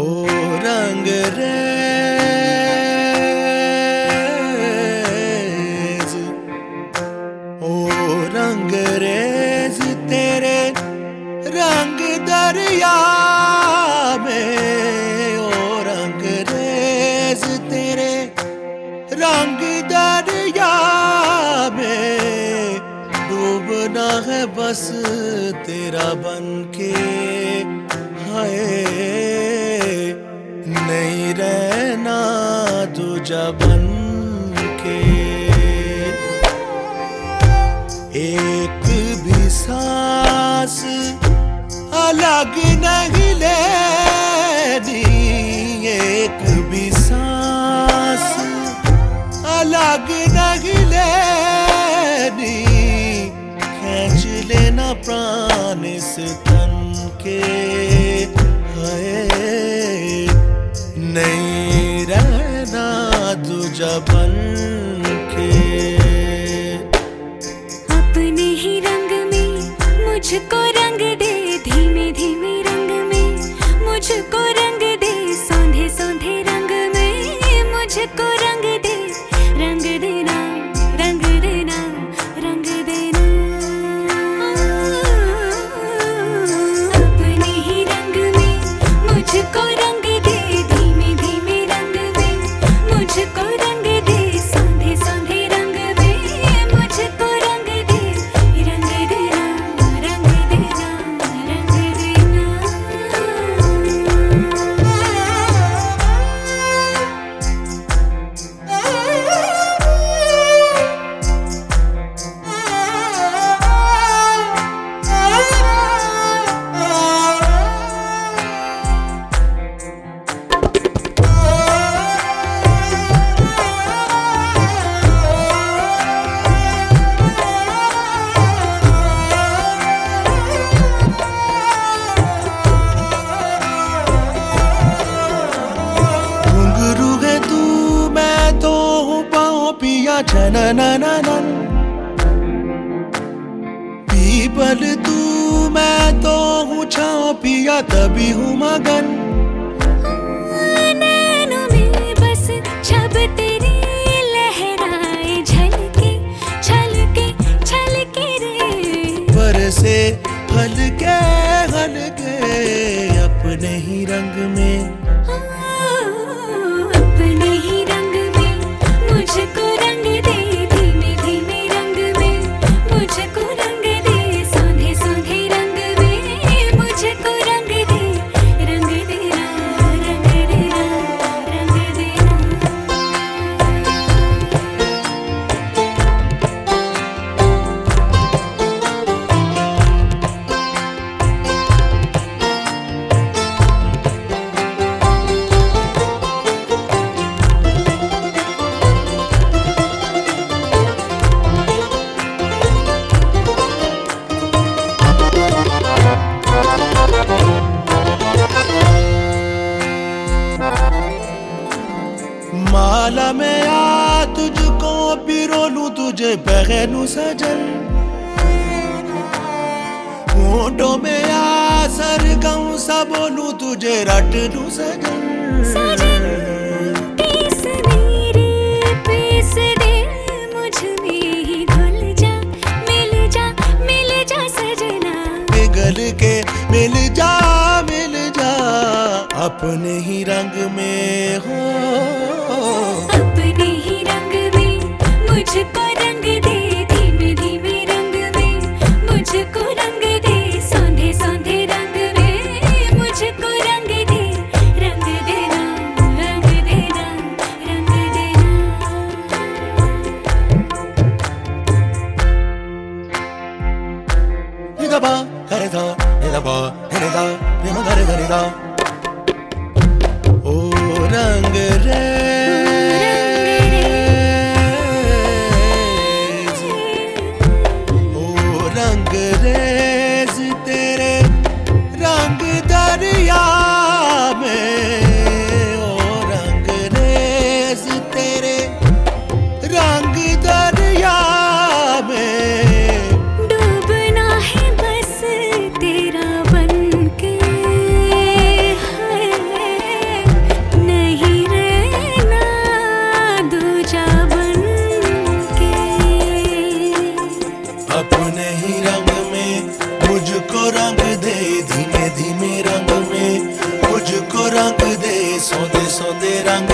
ओ रंग रेज, ओ रंग रेज तेरे रंग दरिया में, ओ रंग रेज तेरे रंग दरिया में डूबना है बस तेरा बनके, हाय नहीं रहना तुझा बनके। एक भी सांस अलग नहीं लेनी, एक भी सांस अलग नहीं लेनी, खींच लेना प्राण इस तन के, हाय नहीं रहना तुझा बनके। अपने ही रंग में मुझको रंग दे, धीमे धीमे रंग में मुझको रंग दे, सौंधे सौंधे रंग में मुझको रंग दे, रंग देना रंग देना रंग देना। अपने ही रंग में मुझको रंग दे, धीमे धीमे रंग में मुझको रंग दे, सौंधे सौंधे रंग में मुझको रंग दे, रंग देना रंग देना रंग देना। घुंघरू है तू मैं तो हूँ पाँव पिया छननननन, पीपल तू मैं तो हूँ छाँव पिया तभी हूँ मगन। नैनों में बस छब तेरी लहराए, झलके छलके छलके रे, बरसे हल्के हल्के अपने ही रंग में, अपने ही रंग में मुझको रंग दे, धीमे धीमे रंग में मुझको रंग दे, सौंधे सौंधे रंग में मुझको रंग दे, रंग देना रंग देना रंग देना। माला में आ तुझको पिरो लूं तुझे पहनूं सजन, होठों में आ सरगम सा बोलूं तुझे रट लूं सजन। पीस मेरे पीस दे, मुझ में ही घुल जा मिल जा सजना, पिघल के मिल जा अपने ही रंग में हो, अपने ही रंग में मुझको रंग दे, धीमे धीमे रंग में मुझको रंग दे, सौंधे सौंधे रंग में मुझको रंग दे, रंग देना रंग देना रंग देना। निगबा हरेदा निगबा हरेदा निमगरे हरेदा, ओ रंग रे दे रंग